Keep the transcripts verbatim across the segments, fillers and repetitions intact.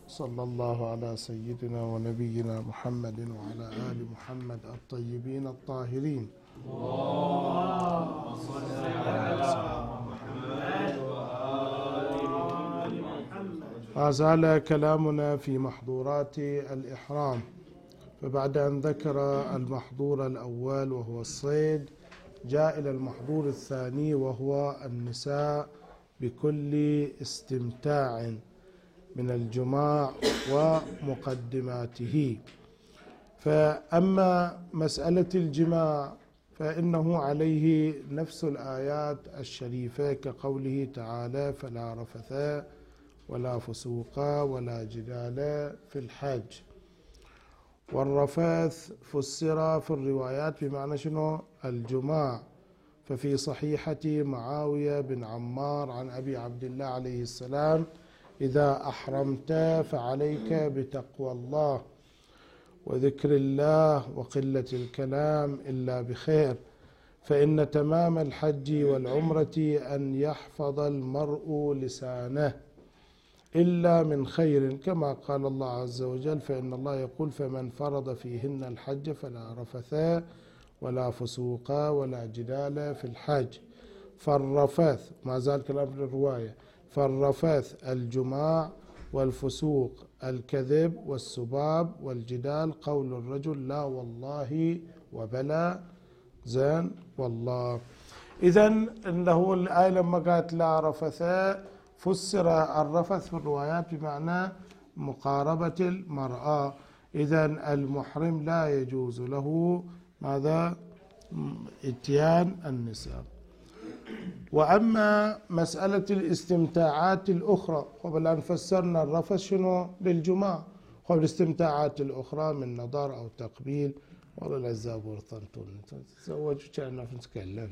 صلى الله على سيدنا ونبينا محمد وعلى آل محمد الطيبين الطاهرين. اللهم صل على محمد وآل محمد. ما زال كلامنا في محظورات الإحرام، فبعد أن ذكر المحظور الأول وهو الصيد جاء إلى المحظور الثاني وهو النساء بكل استمتاع من الجماع ومقدماته. فأما مسألة الجماع فإنه عليه نفس الآيات الشريفة كقوله تعالى: فلا رفث ولا فسوق ولا جدال في الحج. والرفث فسر في الروايات بمعنى شنو؟ الجماع. ففي صحيحة معاوية بن عمار عن أبي عبد الله عليه السلام: إذا أحرمت فعليك بتقوى الله وذكر الله وقلة الكلام إلا بخير، فإن تمام الحج والعمرة أن يحفظ المرء لسانه إلا من خير، كما قال الله عز وجل: فإن الله يقول: فمن فرض فيهن الحج فلا رفث ولا فسوق ولا جدال في الحج. فالرفث، ما زال كلام في الرواية، فالرفث الجماع، والفسوق الكذب والسباب، والجدال قول الرجل لا والله وبلا زين والله. إذن إنه الآية لما قالت لا رفث فسر الرفث في الروايات بمعنى مقاربة المرأة. إذن المحرم لا يجوز له ماذا؟ اتيان النساء. وأما مسألة الاستمتاعات الأخرى، قبل أن فسرنا الرفث شنو؟ بالجماع. قبل الاستمتاعات الأخرى من نظر أو تقبيل، والله العزاب ورطنتون تزوجوا كأننا نتكلم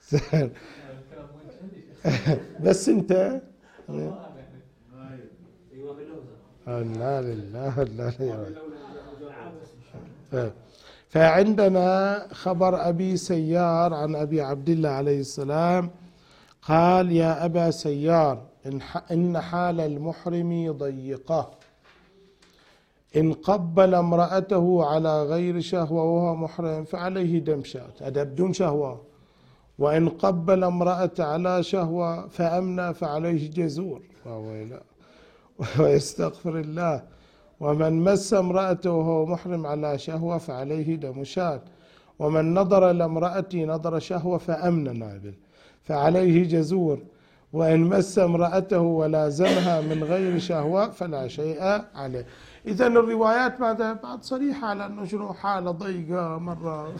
بس أنت لا لله لا. فعندنا خبر أبي سيار عن أبي عبد الله عليه السلام قال: يا أبا سيار، إن حال المحرم ضيقة، إن قبل امرأته على غير شهوة وهو محرم فعليه دم شاة، هذا بدون شهوة. وإن قبل امرأة على شهوة فأمنى فعليه جزور ويستغفر الله. ومن مس امرأته وهو محرم على شهوة فعليه دم شاة. ومن نظر لامرأة نظر شهوة فأمن نابل فعليه جزور. وإن مس امرأته ولازمها من غير شهوة فلا شيء عليه. إذن الروايات ماذا؟ بعد صريحة على أنه شنو؟ حالة ضيقة مرة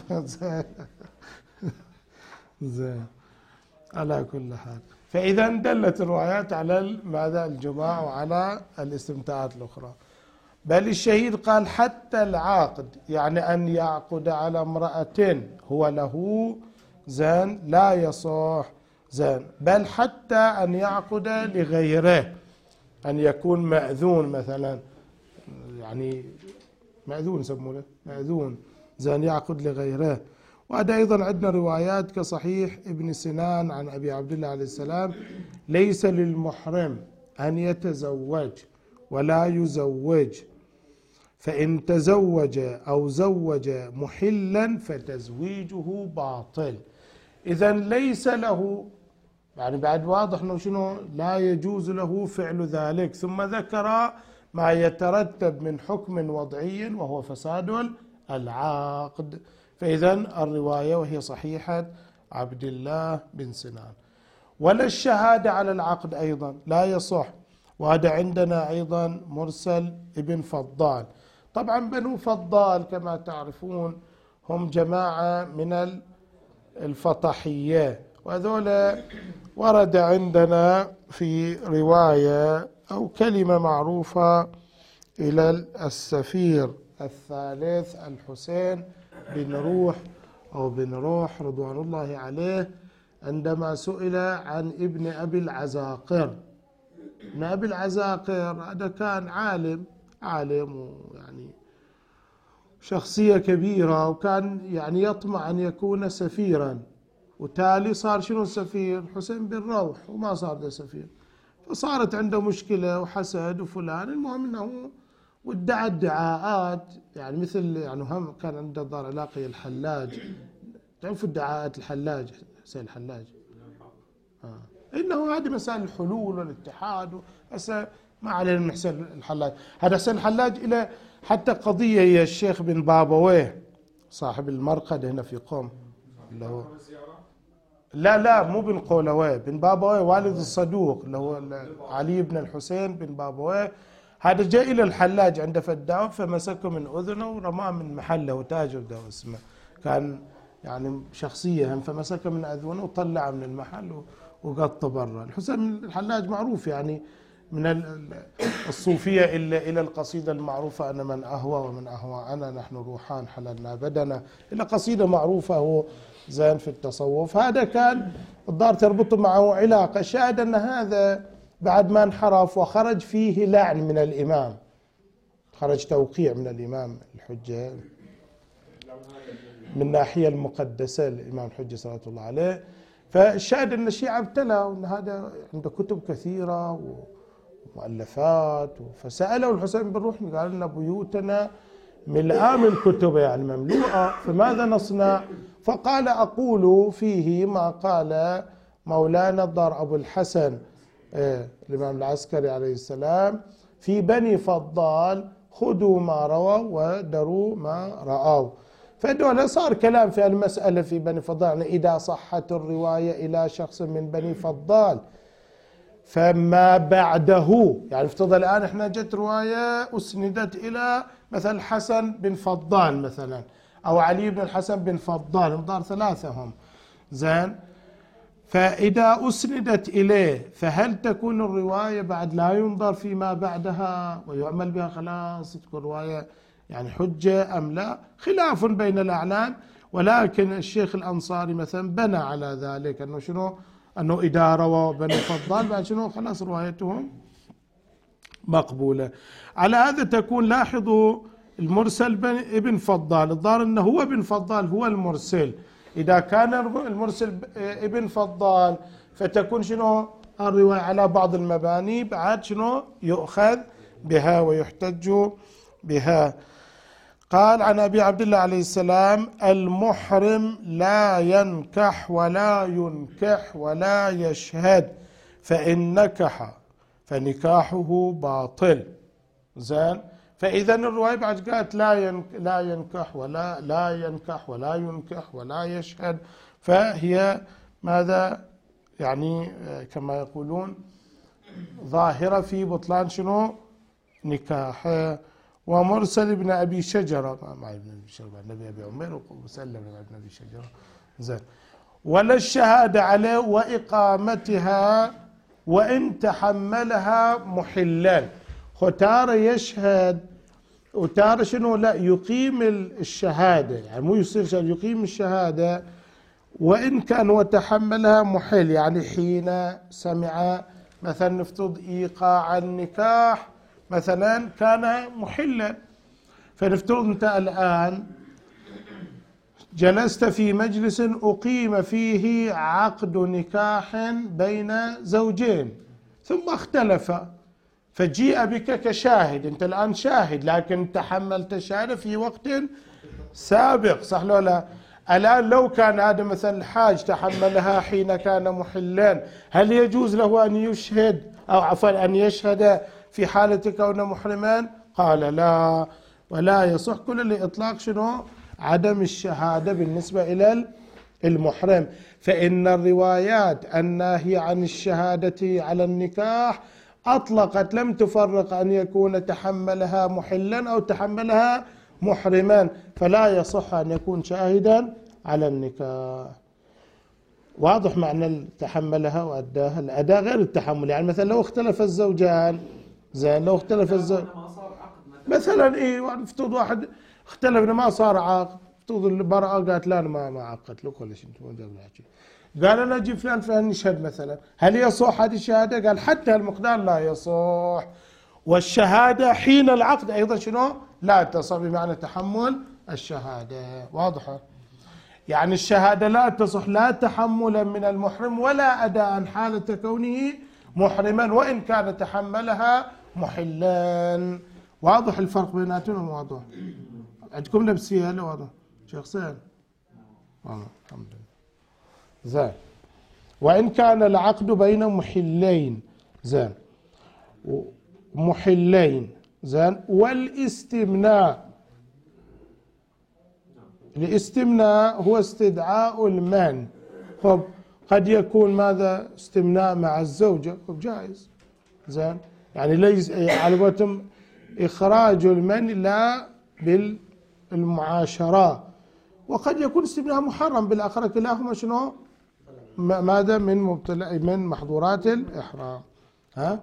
زين على كل حال. فإذا دلت الروايات على ماذا؟ الجماع وعلى الاستمتاعات الأخرى. بل الشهيد قال حتى العاقد، يعني أن يعقد على امرأة هو له زين لا يصح زين، بل حتى أن يعقد لغيره، أن يكون مأذون مثلا، يعني مأذون يسمونه مأذون زين يعقد لغيره. وهذا أيضا عندنا روايات كصحيح ابن سنان عن أبي عبد الله عليه السلام: ليس للمحرم أن يتزوج ولا يزوج، فإن تزوج أو زوج محلا فتزويجه باطل. إذن ليس له، يعني بعد واضح أنه شنو؟ لا يجوز له فعل ذلك. ثم ذكر ما يترتب من حكم وضعي وهو فساد العقد. فإذن الرواية وهي صحيحة عبد الله بن سنان. ولا الشهادة على العقد أيضا لا يصح. وهذا عندنا أيضا مرسل ابن فضال. طبعا بنو فضال كما تعرفون هم جماعة من الفطحية، وهذول ورد عندنا في رواية أو كلمة معروفة إلى السفير الثالث الحسين بن روح أو بن روح رضوان الله عليه، عندما سئل عن ابن أبي العزاقر. ابن أبي العزاقر هذا كان عالم عالم ويعني شخصية كبيرة، وكان يعني يطمع أن يكون سفيرا، وتالي صار شنو السفير؟ حسين بن روح، وما صار ده سفير. وصارت عنده مشكلة وحسد وفلان، المهم أنه وادعى ادعاءات، يعني مثل يعني هم كان عنده دار علاقة الحلاج، تعرفوا ادعاءات الحلاج حسين الحلاج؟ آه. إنه هذه مسائل الحلول والاتحاد، هسه ما علينا من حسين الحلاج. هذا حسين الحلاج إلى حتى قضية هي الشيخ بن بابويه صاحب المرقد هنا في قوم، اللي هو لا لا مو بن قولويه، بن بابويه والد الصدوق اللي هو علي بن الحسين بن بابويه. هذا جاء إلى الحلاج عند فداه فمسكه من أذنه ورماه من محله، وتاجر ده اسمه، كان يعني شخصية هم، فمسكه من أذنه وطلعه من المحل وقط برا. الحسين الحلاج معروف يعني من الصوفية إلى إلى القصيدة المعروفة أنا من أهوى ومن أهوى أنا نحن روحان حللنا بدنا، إلى قصيدة معروفة هو زين في التصوف. هذا كان الدار تربط معه علاقة. شاهد أن هذا بعد ما انحرف وخرج فيه لعن من الإمام، خرج توقيع من الإمام الحجة من الناحية المقدسة الإمام الحجة صلى الله عليه. فالشاهد أن الشيعة ابتلى وأن هذا عنده كتب كثيرة ومؤلفات، فسأله الحسين بن روحي قال لنا بيوتنا ملآن من الكتب يعني مملوءة، فماذا نصنع؟ فقال أقول فيه ما قال مولانا الدار أبو الحسن إيه الإمام العسكري عليه السلام في بني فضال، خذوا ما رووا ودروا ما رأوا. فدول صار كلام في المسألة في بني فضال، يعني إذا صحت الرواية إلى شخص من بني فضال فما بعده، يعني افترض الآن احنا جت رواية أسندت إلى مثلا حسن بن فضال مثلا أو علي بن الحسن بن فضال، مضار ثلاثة هم زين، فإذا أسندت إليه فهل تكون الرواية بعد لا ينظر فيما بعدها ويعمل بها خلاص تكون رواية يعني حجة أم لا؟ خلاف بين الأعلام. ولكن الشيخ الأنصاري مثلا بنى على ذلك أنه شنو؟ أنه إذا روى بني فضال بعد شنو خلاص روايتهم مقبولة. على هذا تكون لاحظوا المرسل بن ابن فضال، الظاهر أنه هو ابن فضال هو المرسل. إذا كان المرسل ابن فضال فتكون شنو الرواية على بعض المباني بعد شنو يؤخذ بها ويحتج بها. قال عن أبي عبد الله عليه السلام المحرم لا ينكح ولا ينكح ولا يشهد، فإن نكح فنكاحه باطل. زين، فإذا الرواية بعد قالت لا لا ينكح ولا لا ينكح ولا ينكح ولا يشهد، فهي ماذا يعني كما يقولون ظاهرة في بطلان شنو نكاحه. ومرسل ابن أبي شجرة مع ابن أبي شجرة النبي أبي عمير وسلم ابن أبي شجرة زين، ولا الشهادة عليه وإقامتها وإن تحملها محلا. ختار يشهد وتارة شنو لا يقيم الشهادة، يعني مو يصير شهادة يقيم الشهادة وإن كان وتحملها محل، يعني حين سمع مثلا نفترض إيقاع النكاح مثلا كان محلا، فنفترض أنت الآن جلست في مجلس أقيم فيه عقد نكاح بين زوجين ثم اختلف فجيء بك كشاهد، أنت الآن شاهد لكن تحملت الشهادة في وقت سابق، صح لو لا؟ الآن لو كان هذا مثلا الحاج تحملها حين كان محلا، هل يجوز له أن يشهد أو عفوا أن يشهد في حالة كونه محرما؟ قال لا، ولا يصح كل لإطلاق شنو عدم الشهادة بالنسبة إلى المحرم. فإن الروايات الناهية عن الشهادة على النكاح أطلقت لم تفرق أن يكون تحملها محلا أو تحملها محرما، فلا يصح أن يكون شاهدا على النكاح. واضح معنى تحملها وأداها، الأداء غير التحمل. يعني مثلا لو اختلف الزوجان زين، لو اختلف الزوج مثلا ايه نفترض واحد اختلف ما صار عاقد، نفترض المرأة قالت لا أنا ما ما عقدت لك ولا شيء، قال أنا أجي فلان فلان يشهد مثلا، هل يصح هذه الشهادة؟ قال حتى المقدار لا يصح، والشهادة حين العقد أيضا شنو لا تصح بمعنى تحمل الشهادة. واضحة؟ يعني الشهادة لا تصح لا تحملا من المحرم ولا أداء حالة كونه محرما وإن كان تحملها محلان. واضح الفرق بيناتهم؟ واضح عندكم لبسية؟ هل واضح شيخ حسين؟ والله الحمد لله. زين. وإن كان العقد بين محلين، زين، محلين، زين. والاستمناء، الاستمناء هو استدعاء المن. خب قد يكون ماذا؟ استمناء مع الزوجة، خب جائز، زين، يعني ليس على قولتهم إخراج المن لا بالمعاشرة. وقد يكون استمناء محرم بالآخرة، كلاهما شنو؟ ماذا؟ من مبتلع من محظورات الإحرام. ها؟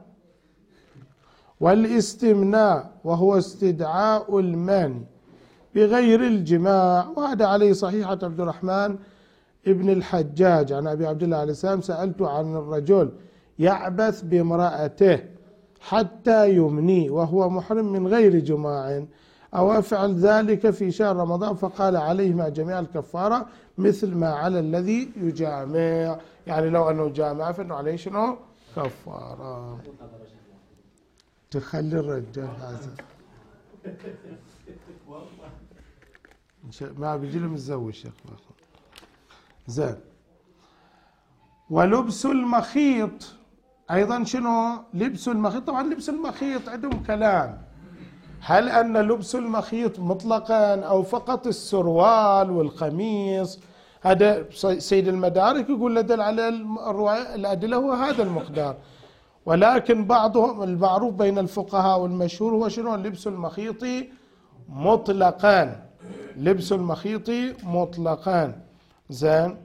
والاستمناء وهو استدعاء المن بغير الجماع، وهذا عليه صحيحة عبد الرحمن ابن الحجاج عن أبي عبد الله عليه السلام: سألت عن الرجل يعبث بامرأته حتى يمني وهو محرم من غير جماع، أو أفعل ذلك في شهر رمضان؟ فقال: عليه مع جميع الكفارة مثل ما على الذي يجامع. يعني لو أنه جامع فإنه عليه شنو؟ كفارة. تخلي الرجال هذا ما بيجي له متزوج شيخ. زين. ولبس المخيط أيضا شنو؟ لبس المخيط، طبعا لبس المخيط عندهم كلام، هل أن لبس المخيط مطلقا أو فقط السروال والقميص؟ هذا سيد المدارك يقول لدل على الرواية الأدلة هو هذا المقدار، ولكن بعضهم المعروف بين الفقهاء والمشهور هو شنو؟ لبس المخيط مطلقا، لبس المخيط مطلقا. زين.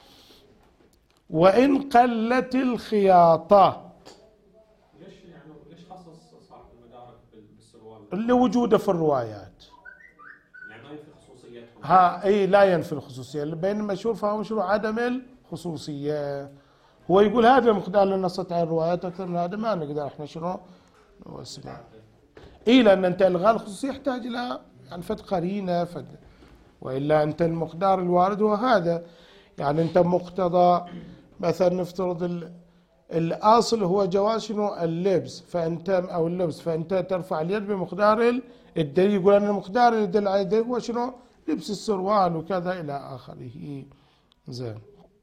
وإن قلت الخياطة، ليش يعني ليش خصص صاحب المدارك بالسروال؟ اللي وجوده في الروايات، يعني ما ينفي خصوصيتهم. ها اي لا ينفي الخصوصية، اللي بين المشهور فهو مشهور عدم الخصوصية. هو يقول هذا المقدار اللي نصت على الروايات، أكثر من هذا ما نقدر احنا شنو نسمع. اي لأن أنت إلغاء الخصوصية يحتاج إلى يعني فد قرينة فد، وإلا أنت المقدار الوارد هو هذا. يعني أنت مقتضى مثلا نفترض الأصل هو جواز شنو؟ اللبس، فأنت أو اللبس، فأنت ترفع اليد بمقدار الدليل، يقول أن المقدار اللي يدل على الدليل هو شنو؟ لبس السروال وكذا إلى آخره. زين.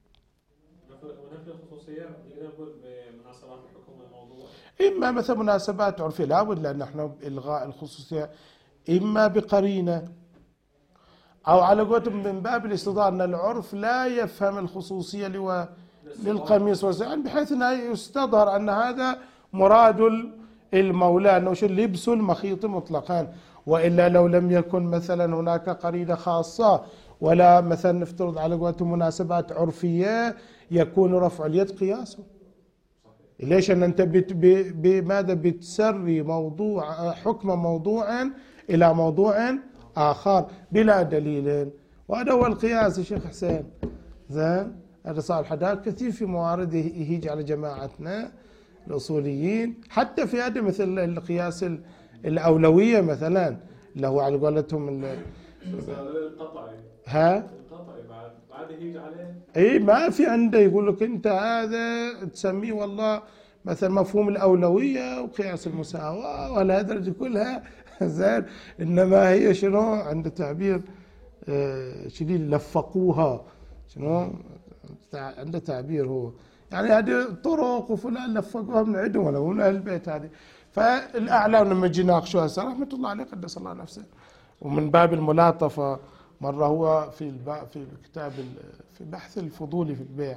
ونفي الخصوصية نقدر نقول بمناسبات الحكم الموضوع، إما مثلا مناسبات عرفية لابد، لأن احنا بإلغاء الخصوصية إما بقرينة أو على قولتهم من باب الاستضاءة، أن العرف لا يفهم الخصوصية للقميص والسعال، بحيث أنه يستظهر أن هذا مراد المولى، أنه شو لبس المخيط مطلقا. وإلا لو لم يكن مثلا هناك قرينة خاصة، ولا مثلا نفترض على قولتهم مناسبات عرفية، يكون رفع اليد قياسه. ليش؟ أن أنت بماذا بتسري موضوع حكم موضوع إلى موضوع آخر بلا دليل، وهذا هو القياس يا شيخ حسين. زين. هذا صار حداث كثير في موارد يهيج على جماعتنا الأصوليين، حتى في هذا مثل القياس الأولوية مثلا، اللي هو على قولتهم القطعي. ها؟ القطعي بعد بعد يهيج عليه. اي ما في عنده، يقول لك انت هذا تسميه والله مثلا مفهوم الأولوية وقياس المساواة ولا درجة كلها. زين. انما هي شنو؟ عند تعبير شديد لفقوها، شنو عنده تعبير هو يعني هذه طرق وفلان لفقوها من عندهم ولا من اهل البيت هذه. فالاعلام لما يجي يناقشوها هسه رحمه الله عليه قدس الله نفسه، ومن باب الملاطفه مره هو في في الكتاب في بحث الفضولي في البيع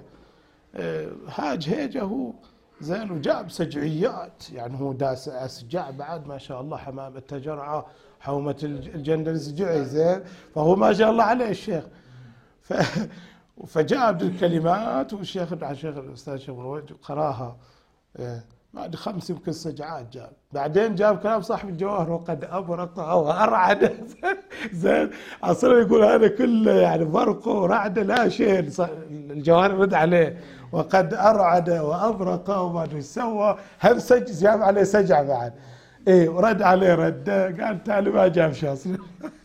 هاج هيجه هو زين، وجاب سجعيات، يعني هو داس اسجع بعد ما شاء الله، حمامه تجرعه حومه الجندل سجعي زين، فهو ما شاء الله عليه الشيخ. ف فجاب الكلمات، والشيخ الشيخ الاستاذ شيخ مروج قراها بعد خمس يمكن سجعات جاب، بعدين جاب كلام صاحب الجواهر: وقد ابرق وارعد. زين. اصلا يقول هذا كله يعني برق ورعد لا شيء، الجواهر رد عليه وقد ارعد وابرق وما ادري ايش سوى، هم سج جاب عليه سجع بعد، ايه ورد عليه رد، قال تعالى ما جاب شيء اصلا.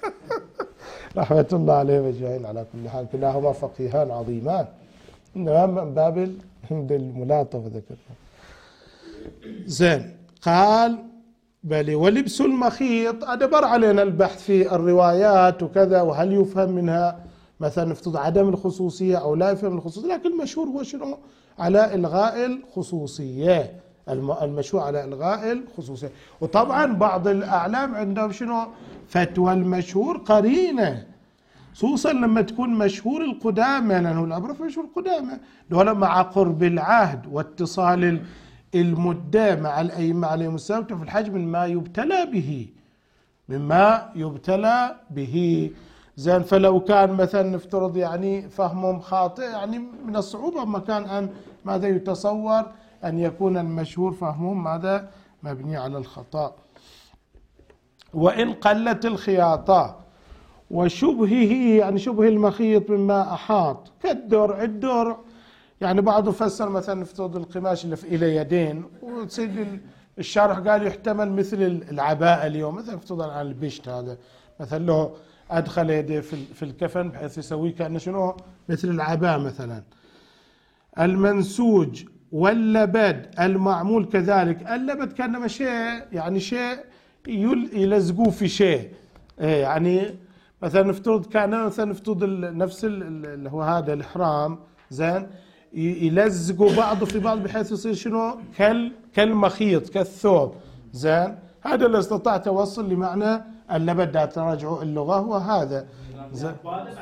رحمة الله عليه وجمعين. على كل حال كلاهما فقيهان عظيمان، انما من باب الملاطفة ذكرنا. زين قال بل ولبس المخيط أدبر علينا البحث في الروايات وكذا، وهل يفهم منها مثلا نفترض عدم الخصوصية أو لا يفهم الخصوصية، لكن المشهور هو شنو؟ على إلغاء الخصوصية، المشهور على إلغاء الخصوصية. وطبعا بعض الأعلام عندهم شنو؟ فتوى المشهور قرينة، خصوصا لما تكون مشهور القدامى، لأنه العبرة في مشهور القدامى دول مع قرب العهد واتصال المدة مع الأئمة عليهم السلام في الحج مما يبتلى به، مما يبتلى به. زين فلو كان مثلا نفترض يعني فهمهم خاطئ، يعني من الصعوبة مكان أن ماذا يتصور أن يكون المشهور فهمهم ماذا مبني على الخطأ. وإن قلت الخياطة وشبهه، يعني شبه المخيط مما أحاط كالدرع، الدرع يعني بعض فسر مثلا نفترض القماش اللي في إلى يدين، وسيد الشارح قال يحتمل مثل العباءة اليوم، مثلا نفترض عن البشت هذا مثلا له أدخل يديه في الكفن بحيث يسويه كأنه شنو مثل العباءة مثلا. المنسوج واللبد المعمول كذلك، اللبد كان شيء يعني شيء يلزقوه في شيء، يعني مثلا نفترض كان مثلا نفترض نفس اللي هو هذا الإحرام زين يلزقوا بعضه في بعض بحيث يصير شنو كال كالمخيط كالثوب زين. هذا اللي استطعت اوصل لمعنى اللبد، تراجعوا اللغه هو هذا زين.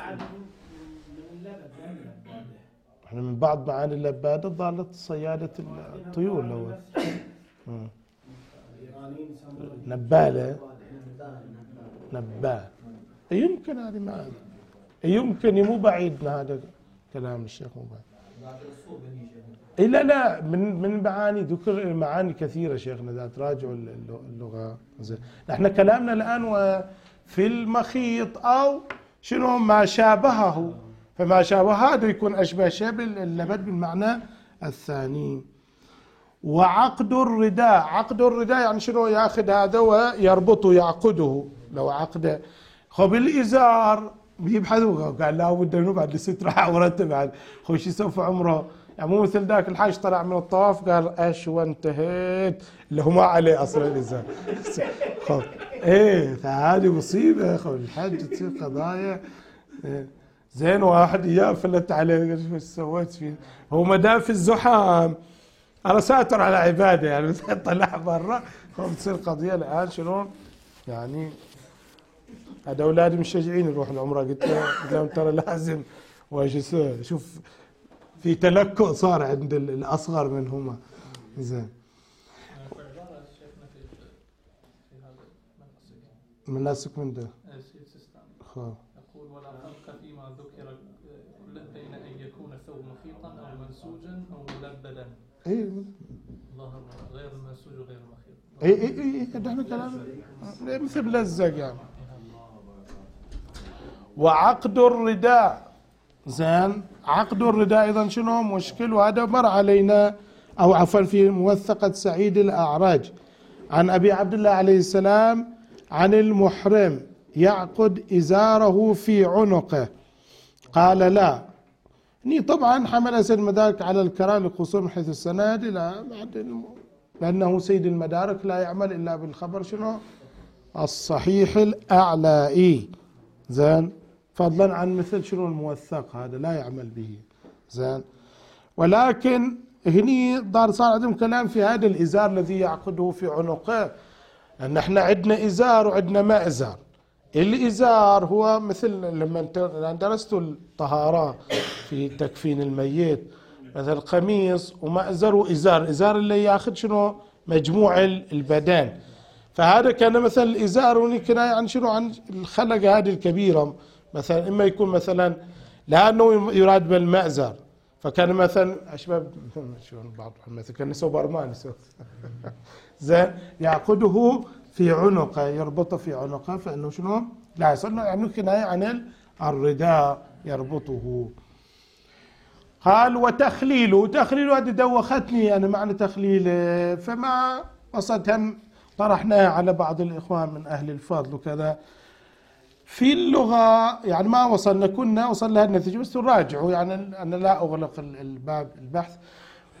احنا من بعض معاني اللباده ضاله صياده الطيور، لو نباله نبال يمكن هذه معاني، يمكن مو بعيد من هذا كلام الشيخ مو بعيد. إيه لا لا من من معاني ذكر معاني كثيرة شيخنا إذا تراجعوا اللغة. زين نحن كلامنا الآن في المخيط أو شنو ما شابهه، فما شابه هذا يكون أشبه شيء باللبد بالمعنى الثاني. وعقد الرداء، عقد الرداء يعني شنو ياخذ هذا ويربطه يعقده، لو عقده خب الإزار بيبحثوا قال لا بد انه بعد السترة عورته بعد خوش يسوف عمره، يعني مو مثل ذاك الحاج طلع من الطواف قال ايش وانتهيت اللي هو ما عليه اصلا الازار. خب ايه فهذه مصيبه، خب الحج تصير قضايا. إيه زين واحد اياه فلت عليه ايش سويت فيه، هو ما دام في الزحام انا ساتر على عباده يعني طلع برا، خب تصير قضيه الان شنو يعني. هذا اولادي مشجعين يروحوا العمره، قلت لهم ترى لازم وايش شوف في تلكؤ صار عند الاصغر منهما. زين مناسك من ده يقول ولا فرق فيما ذكر بين ان يكون الثوب مخيطا او منسوجا او ملبدا. اي ظاهر غير المنسوج وغير المخيط. اي اي اي نحن كلام مثل ملزق يعني. وعقد الرداء زين، عقد الرداء ايضا شنو مشكل، وهذا مر علينا او عفوا في موثقة سعيد الأعرج عن ابي عبد الله عليه السلام عن المحرم يعقد ازاره في عنقه قال لا. ني طبعا حمل سيد المدارك على الكراهه للقصور من حيث السند الى لانه سيد المدارك لا يعمل الا بالخبر شنو الصحيح الاعلائي زين، فضلا عن مثل شنو الموثق هذا لا يعمل به زين. ولكن هني صار صار عندهم كلام في هذا الازار الذي يعقده في عنقه، لان احنا عندنا ازار وعندنا مأزر. الازار هو مثل لما درستوا الطهارة في تكفين الميت مثل قميص ومأزر وازار، ازار اللي ياخذ شنو مجموع البدن، فهذا كان مثلا الازار هنا كناية عن شنو عن الخلقة هذه الكبيرة مثلا، اما يكون مثلا لانه يراد بالمأزر فكان مثلا اشباب شو بعض مثلا كان سوبرمان زين يعقده في عنقه يربطه في عنقه، فانه شنو لا يصير يعني كناية عن الرداء يربطه. قال وتخليله، تخليله هذه دوختني انا معنى تخليله، فما قصدها طرحناها على بعض الاخوان من اهل الفضل وكذا في اللغة، يعني ما وصلنا كنا وصل لها النتيجة بس نراجعوا، يعني أنا لا أغلق الباب البحث.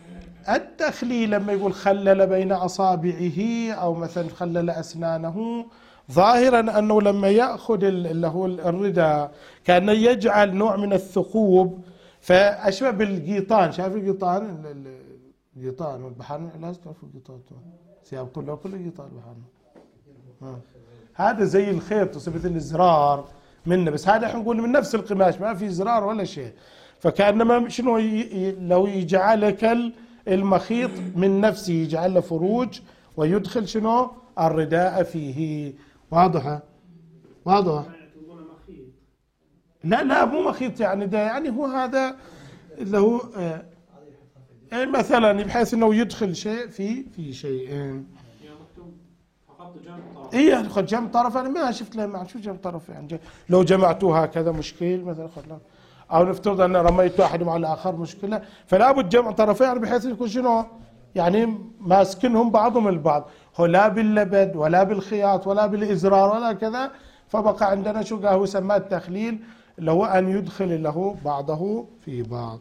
التخليل لما يقول خلل بين أصابعه أو مثلا خلل أسنانه، ظاهرا أنه لما يأخذ اللي هو الرداء كأنه يجعل نوع من الثقوب، فأشبه بالقيطان. شايف القيطان؟ القيطان والبحر لازم تعرفوا القيطان، ثياب كلها كلها قيطان بحر. هذا زي الخيط مثل الزرار منه، بس هذا احنا نقول من نفس القماش، ما في زرار ولا شيء. فكأنما شنو لو يجعلك المخيط من نفسه، يجعل له فروج ويدخل شنو الرداء فيه. واضحة؟ واضحة؟ لا لا مو مخيط يعني، ده يعني هو هذا اللي هو آه مثلا بحيث انه يدخل شيء في في شيء. ايه ادخل جنب طرف، انا ما شفت له معنى شو جنب طرف يعني. لو جمعتوه هكذا مشكل مثلا، او نفترض ان رميت واحد مع الاخر مشكله، فلا بد جمع طرفين بحيث يكون شنو يعني ماسكنهم بعضهم البعض، هو لا باللبد ولا بالخياط ولا بالازرار ولا كذا. فبقى عندنا شو قال هو سماه التخليل، اللي هو ان يدخل له بعضه في بعض.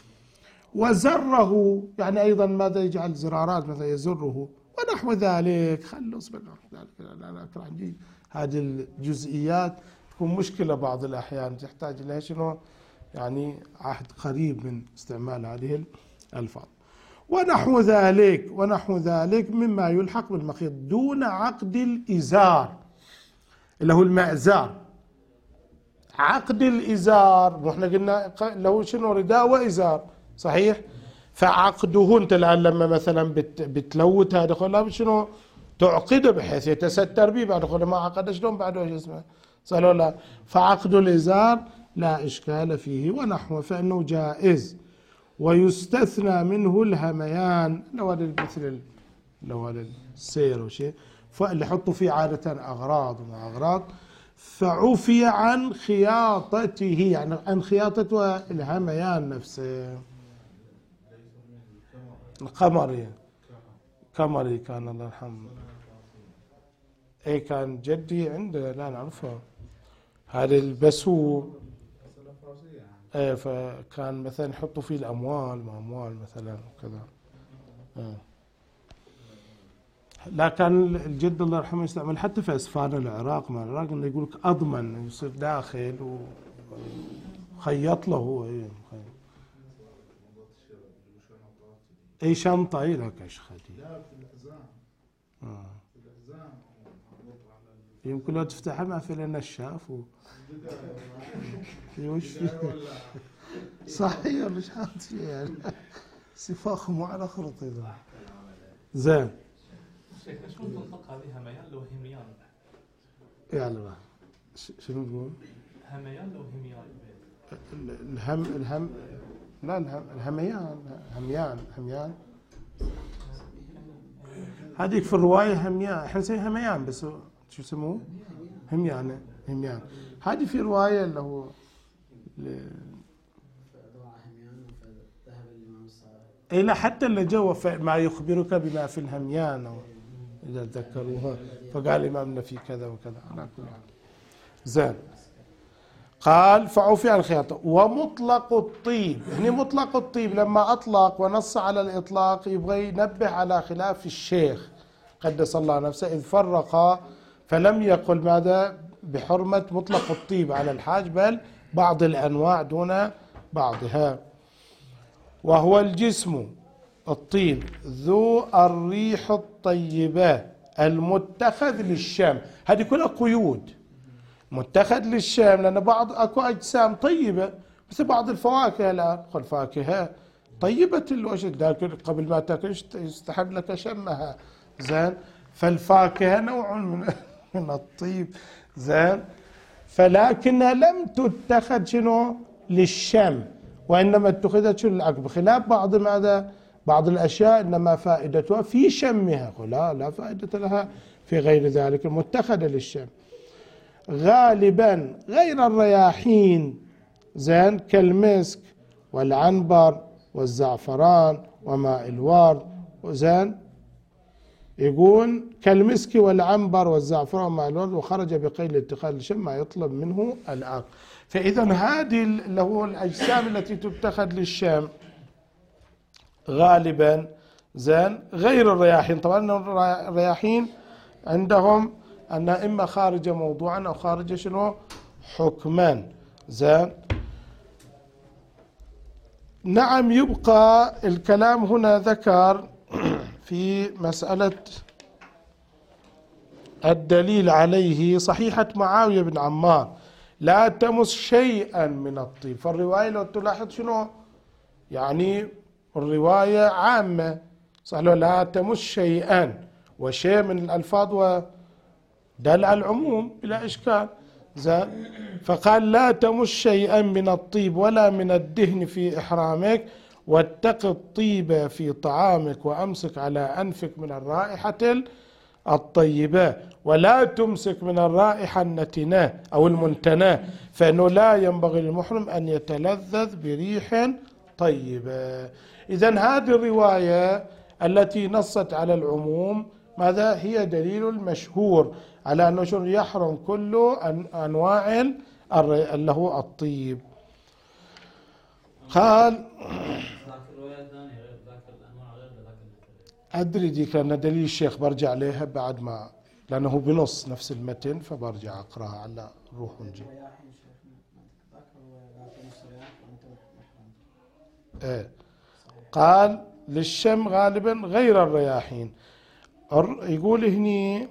وزره يعني ايضا ماذا يجعل زرارات مثلا يزره ونحو ذلك. خلوا اصبر لا اكره عندي هذه الجزئيات تكون مشكله بعض الاحيان تحتاج الى شنو يعني عهد قريب من استعمال هذه الألفاظ. ونحو ذلك ونحو ذلك مما يلحق بالمخيط دون عقد الإزار اللي هو المأزار. عقد الإزار واحنا قلنا له شنو رداء وإزار صحيح، فعقده انت الآن لما مثلا بت بتلوت هذا كله شنو تعقده بحيث يتستر به، بعد كل ما عقد شلون بعده ايش اسمه صح ولا لا؟ فعقد الإزار لا إشكال فيه. ونحوه فإنه جائز. ويستثنى منه الهميان، لو هذا مثل لو هذا السير وشيء، فاللي يحطوا فيه عادة أغراض وما أغراض، فعفي عن خياطته يعني عن خياطة الهميان نفسه. القمري قمري كان الله يرحمه، اي كان جدي عنده لا نعرفه هذا البسو، ايه فكان مثلا يحطوا فيه الاموال ما اموال مثلا وكذا. ايه لا كان الجد الله يرحمه يستعمل حتى في اسفار العراق ما العراق انه يقول لك اضمن يصير داخل وخيط له هو. ايه اي شنطه اي لك ايش خدي لا في الحزام اه في الحزام يمكن لو تفتحها ما في لنا الشاف و وش فيه صحيح مش حاط فيه يعني سفاخ مو على خرط اذا زين. شيخ شلون تنطق هذه هميان لو هميان؟ يعني شنو تقول؟ هميان لو هميان. الهم الهم لا الهم الهميان هميان هميان هذيك في الرواية هميان، احنا نسميها هميان بس شو يسموه؟ هميان هميان. هذه في رواية اللي هو اي لا حتى اللي جوا ما يخبرك بما في الهميان أو إذا تذكروها، فقال إمامنا في كذا وكذا على كل حال. زين قال فعفي عن الخياطة. ومطلق الطيب يعني مطلق الطيب لما أطلق ونص على الإطلاق يبغى ينبه على خلاف الشيخ قدس الله نفسه إذ فرق فلم يقل ماذا بحرمة مطلق الطيب على الحاج بل بعض الأنواع دون بعضها. وهو الجسم الطيب ذو الريح الطيبة المتخذ للشام. هذه كلها قيود متخذ للشام لأن بعض أكو أجسام طيبة مثل بعض الفواكه الآن الفاكهة طيبة الوجه قبل ما تاكل يستحب لك شمها زين، فالفاكهة نوع من من الطيب زين، فلكنها لم تتخذ شنو للشم وإنما اتخذت شنو للعقل، بخلاف بعض ماذا بعض الأشياء إنما فائدتها في شمها لا لا فائدة لها في غير ذلك المتخذة للشم. غالبا غير الرياحين زين كالمسك والعنبر والزعفران وماء الورد زين، يقول كالمسك والعنبر والزعفران وماء الورد وخرج بقيد اتخاذ الشم ما يطلب منه العقل. فإذا هذه اللي هو الأجسام التي تتخذ للشام غالبا زين غير الرياحين. طبعا الرياحين عندهم أن إما خارج موضوعا أو خارج شنو حكما. زين نعم. يبقى الكلام هنا ذكر في مسألة الدليل عليه صحيحة معاوية بن عمار لا تمس شيئا من الطيب. فالرواية لو تلاحظ شنو يعني الرواية عامة صح لا تمس شيئا، وشيء من الألفاظ ودل على العموم بلا إشكال. زين فقال لا تمس شيئا من الطيب ولا من الدهن في إحرامك واتق الطيب في طعامك وأمسك على أنفك من الرائحة الطيبة ولا تمسك من الرائحة النتنة أو المنتنة، فإنه لا ينبغي للمحرم أن يتلذذ بريح طيبة. إذن هذه الرواية التي نصت على العموم ماذا هي دليل المشهور على أنه يحرم كل أنواع اللي هو الطيب. قال أدري ديك لأن دليل الشيخ برجع عليها بعد ما، لأنه بنص نفس المتن فبرجع أقرأها على روح ونجي. إيه. قال للشم غالبا غير الرياحين. يقول هني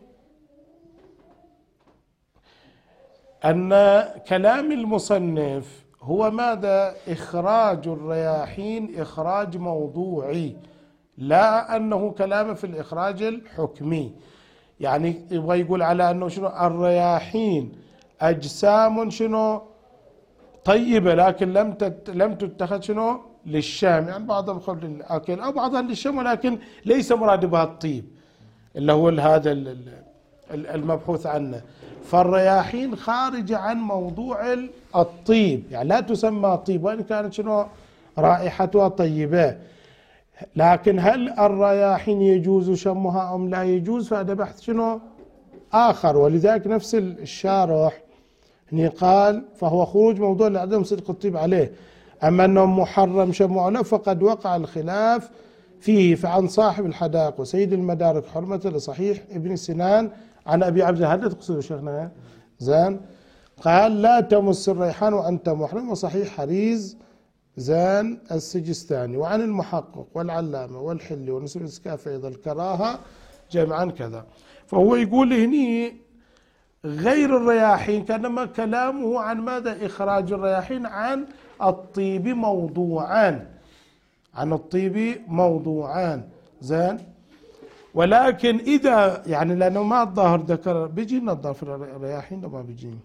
أن كلام المصنف هو ماذا؟ إخراج الرياحين إخراج موضوعي، لا أنه كلام في الإخراج الحكمي. يعني يبغى يقول على أنه شنو الرياحين أجسام شنو طيبة لكن لم لم تتخذ شنو للشام، يعني بعضهم خل للأكل أو بعضها للشام ولكن ليس مراد بها الطيب اللي هو هذا المبحوث عنه. فالرياحين خارجة عن موضوع الطيب، يعني لا تسمى طيب وإن كانت شنو رائحتها طيبة. لكن هل الرياحين يجوز شمها أم لا يجوز؟ فهذا بحث شنو آخر. ولذلك نفس الشارح هني قال فهو خروج موضوع لعدم صدق الطيب عليه، أما أنه محرم شمه له فقد وقع الخلاف فيه. فعن صاحب الحدائق وسيد المدارك حرمة لصحيح ابن سنان عن أبي عبد الله. هل تقصد شيخنا زين؟ قال لا تمس الريحان وأنت محرم، وصحيح حريز زين السجستاني. وعن المحقق والعلامة والحلي ونسب الإسكاف أيضا الكراهة جمعا كذا. فهو يقول هني غير الرياحين كانما كلامه عن ماذا؟ إخراج الرياحين عن الطيب موضوعان، عن الطيب موضوعان. زين ولكن إذا يعني لأنه ما الظاهر ذكر بيجي لنا الظاهر في الرياحين ما بيجي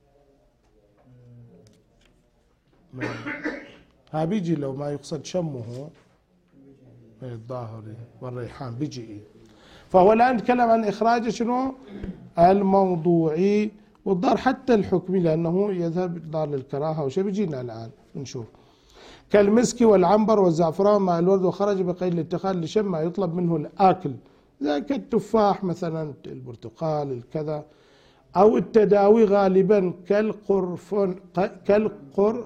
ها بيجي لو ما يقصد شمه الظاهر والريحان بيجي. فهو الآن نتكلم عن إخراج شنو الموضوعي والضار حتى الحكمي لأنه يذهب دار للكراهة وشيء بيجينا الآن نشوف. كالمسك والعنبر والزعفران مع الورد وخرج بقيد الاتخاذ لشم ما يطلب منه الآكل زي كالتفاح مثلا البرتقال الكذا، أو التداوي غالبا كالقرفن كالقر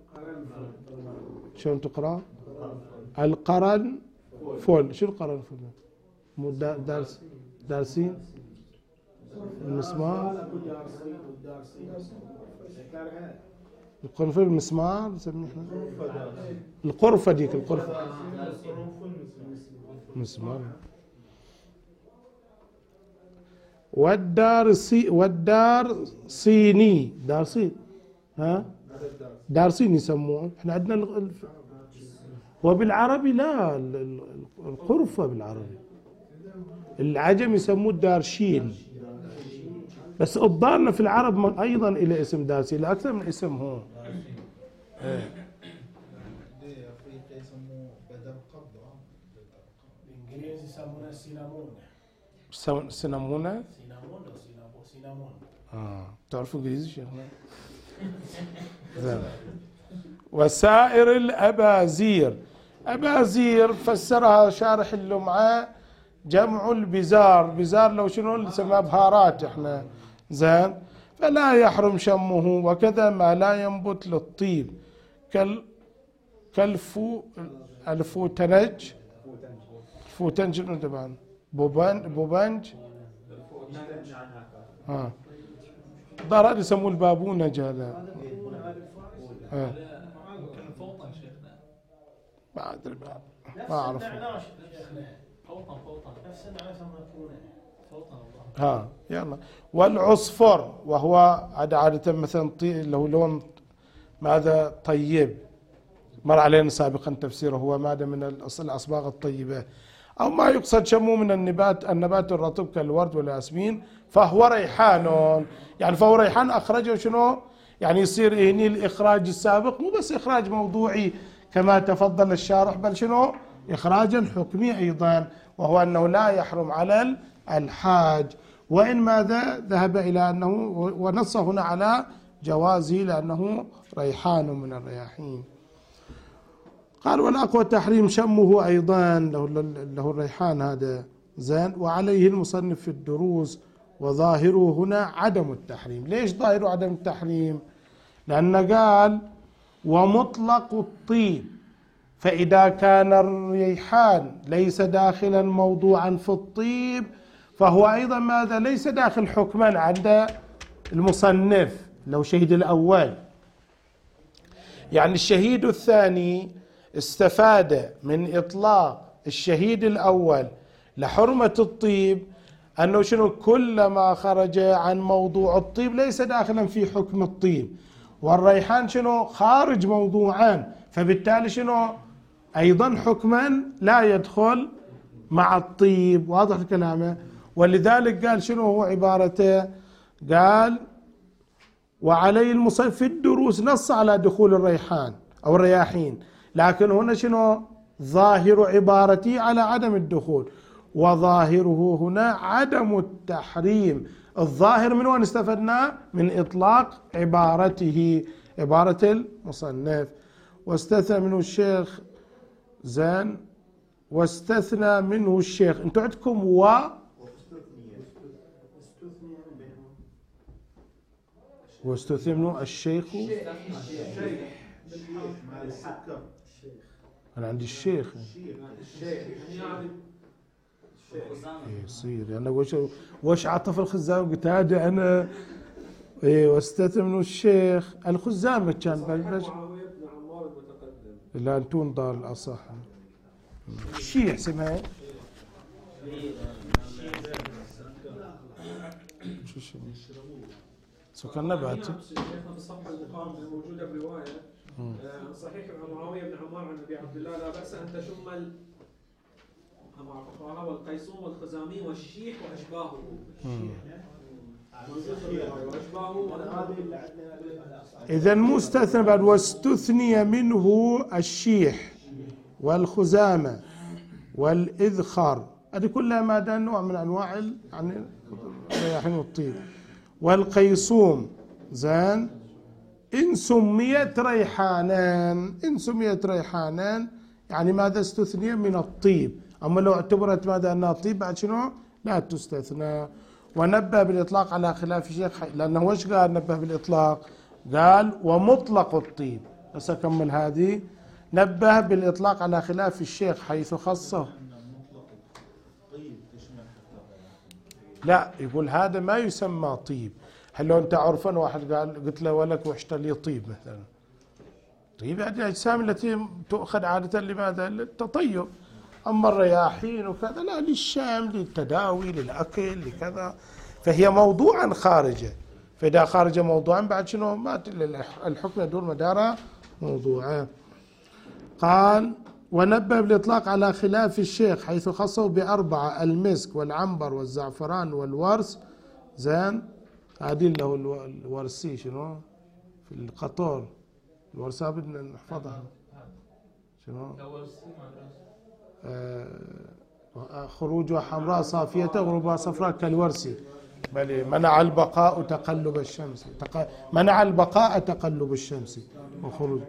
شلون تقرأ؟ القرن فول. شو القرن فول؟ مو دارس دارسين المسمار القرنفل المسمار نسميه احنا القرفة ديك القرفة مسمار. والدار سي والدار صيني دار صين ها دار صين يسموه احنا عندنا ال... وبالعربي لا القرفة بالعربي، العجم يسموه الدارشين، بس الضالة في العرب أيضا إلى اسم دارسي إلى أكثر من اسم هو. ايه بالإنجليزي يسمونه سينامون. سينامون سينامون أو سينامون. اه تعرفوا انجليزي شيخنا؟ وسائر الأبازير. أبازير فسرها شارح اللمعة جمع البزار، بزار لو شنو اللي سماه بهارات احنا زين، فلا يحرم شمه. وكذا ما لا ينبت للطيب كال كالفو الفوتنج الفوتنج طبعا بوبان بوبانج ها ضرر يسموه البابونج هذا آه. فوطن شيخنا. ما ادري ما اعرف فوطن فوطن نفس النعاش مكونه فوطن والله. ها يلا. والعصفر وهو عادة مثلا اللي هو لون ماذا طيب، مر علينا سابقا تفسيره، هو ماذا من الأصباغ الطيبة أو ما يقصد شمه من النبات النبات الرطب كالورد والياسمين، فهو ريحان. يعني فهو ريحان أخرجه شنو؟ يعني يصير هني الإخراج السابق مو بس إخراج موضوعي كما تفضل الشارح، بل شنو؟ إخراجا حكمي أيضا، وهو أنه لا يحرم على الحاج، وإن ماذا ذهب إلى أنه ونص هنا على جوازه لأنه ريحان من الرياحين. قال والأقوى تحريم شمه أيضا له الريحان هذا زين. وعليه المصنف في الدروس وظاهره هنا عدم التحريم. ليش ظاهره عدم التحريم؟ لأن قال ومطلق الطيب، فإذا كان الريحان ليس داخلا موضوعا في الطيب فهو أيضا ماذا ليس داخل حكما عند المصنف لو شهد الأول. يعني الشهيد الثاني استفاد من إطلاق الشهيد الأول لحرمة الطيب أنه شنو كلما خرج عن موضوع الطيب ليس داخلا في حكم الطيب، والريحان شنو خارج موضوعان، فبالتالي شنو أيضا حكما لا يدخل مع الطيب. واضح الكلام؟ ولذلك قال شنو هو عبارته؟ قال وعليه المصنف في الدروس نص على دخول الريحان أو الرياحين، لكن هنا شنو ظاهر عبارتي على عدم الدخول، وظاهره هنا عدم التحريم. الظاهر من وين استفدنا؟ من إطلاق عبارته، عبارة المصنف. واستثنى منه الشيخ زين، واستثنى منه الشيخ. انتم عندكم و واستثنى منه الشيخ. أنا عندي الشيخ يصير أنا وش وش عطف الخزام قلت هذا أنا إيه. واستثنى منه الشيخ الخزام كان بلش لا أنتون ضال أصح الشيخ اسمها شو شو سكان نبات شيخنا في الصفحه الموجوده بروايه عن صحيح معاويه بن عمار عن ابي عبد الله لا باس ان تشم الفقراء والقيصوم والخزامي والشيح واشباهه. إذا مستثنى بعد واستثني منه الشيح والخزامة والإذخر، هذه كلها ماذا نوع من أنواع يعني الرياحين والطيب. والقيصوم زين إن سميت ريحانان، إن سميت ريحانان يعني ماذا استثني من الطيب، أما لو اعتبرت ماذا أنها طيب بعد شنو لا تستثنى. ونبه بالإطلاق على خلاف الشيخ، لأنه وش قال نبه بالإطلاق؟ قال ومطلق الطيب. بس أكمل هذه. نبه بالإطلاق على خلاف الشيخ حيث خصه، لا يقول هذا ما يسمى طيب. هل لو أنت عرفا واحد قال قلت له ولك وحشت لي طيب مثلا، طيب يعني الأجسام التي تؤخذ عادة لماذا؟ للتطيب. أما الرياحين وكذا لا، للشام للتداوي للأكل لكذا، فهي موضوعا خارجة. فإذا خارج موضوعا بعد شنو ما الحكم يدور مدار موضوعه. قال ونبه بالإطلاق على خلاف الشيخ حيث خصه بأربعة: المسك والعنبر والزعفران والورس زين. هذه اللي هو الورسي شنو في القطور، الورسة بدنا نحفظها شنو آه خروجها حمراء صافية وغروبها صفراء كالورسي، بل منع البقاء تقلب الشمس، منع البقاء تقلب الشمس وخروج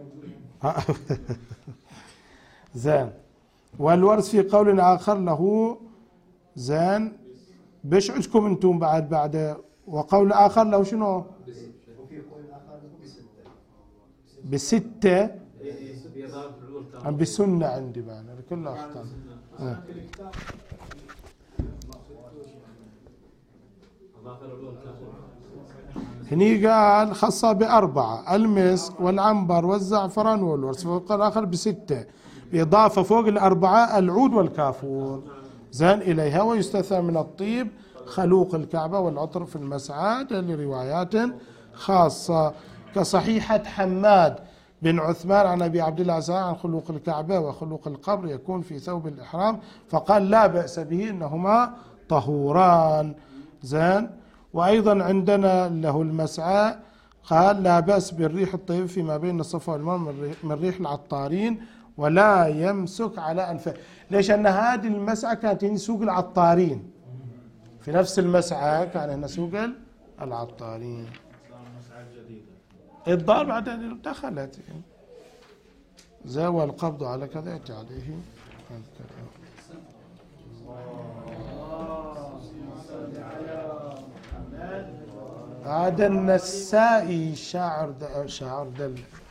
زين. والورس في قول آخر له زين بيش عندكم انتم بعد بعد وقول آخر له شنو بستة عم بسنة عندي معنا كلها أخطاء. آه. هني قال خاصة بأربعة: المسك والعنبر والزعفران والورس، فوق الآخر بستة، بإضافة فوق الأربعة العود والكافور زين إليها. ويستثنى من الطيب خلوق الكعبة والعطر في المسعى لروايات خاصة، كصحيحة حماد بن عثمان عن أبي عبد الله عن خلوق الكعبة وخلوق القبر يكون في ثوب الإحرام، فقال لا بأس به إنهما طهوران زين. وأيضا عندنا له المسعى قال لا بأس بالريح الطيب فيما بين الصفا والمروة من ريح العطارين ولا يمسك على أنفه. ليش؟ أن هذه المسعى كانت هنا سوق العطارين، في نفس المسعى كان هنا سوق العطارين. الضار بعد دخلت زاوى القبض على كذا يأتي عليه. هذا النسائي شاعر شاعر دل